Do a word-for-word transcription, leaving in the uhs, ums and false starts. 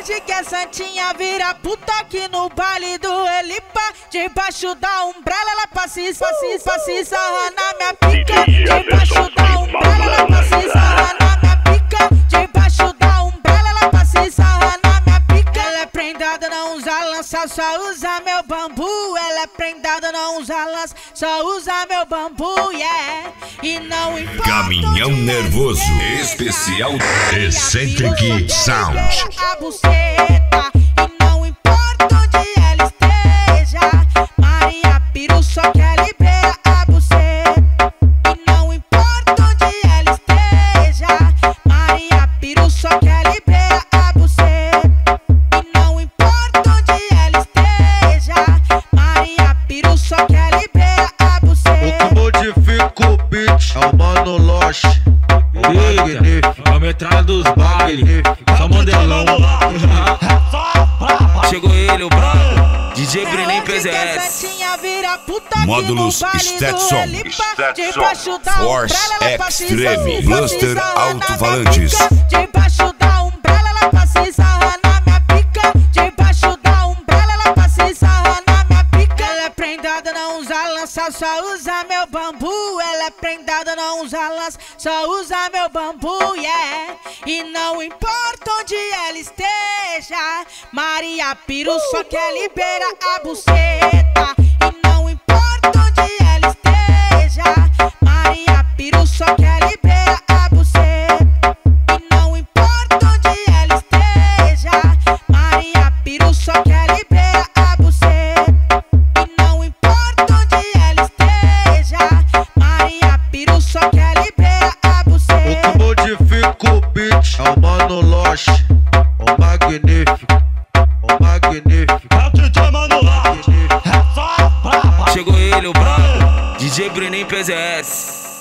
hoje que a Santinha vira puta aqui no baile do Elipa. Debaixo da umbrella ela passa e passa e sarra na minha pica. Debaixo da umbrella ela passa e sarra na minha pica. Debaixo da umbrella ela passa e sarra na minha pica. Ela é prendada, não usa lança, só usa meu bambu. Ela é prendada, não usa lança, só usa meu bambu, yeah. E não importa. Caminhão nervoso, especial Eccentric Sound. A buceta, e não importa onde ela esteja. Maria Piru só quer liberar a buceta. E não importa onde ela esteja. Maria Piru só quer liberar a buceta. E não importa onde ela esteja. Maria Piru só quer liberar a buceta. O que modifica o beat é o Mano Lost. Eita, a metralha dos baile, só modelão. Chegou ele, o brabo, D J Brenin P Z S. Módulos Stetson, Stetson, Force Extreme, Blaster Alto-Falantes. Debaixo da umbrella ela passa e sarra na minha pica. Debaixo da umbrella ela passa e sarra na minha pica. Ela é prendada, não usa lança, só usa meu bambu. Ela é prendada, não usa lança, só usa meu bambu, yeah. E não importa onde ela esteja. Maria Piru só quer liberar a buceta. E não importa onde ela esteja. Maria Piru só quer liberar a buceta. E não importa onde ela esteja. Maria Piru só quer liberar a buceta. E não importa onde ela esteja. Maria Piru só quer liberar a buceta. O que modifica o beat é o Mano Lost. O magnífico, o magnífico. É o D J Mano Lost. Chegou ele, o brabo, D J Brenin P Z S.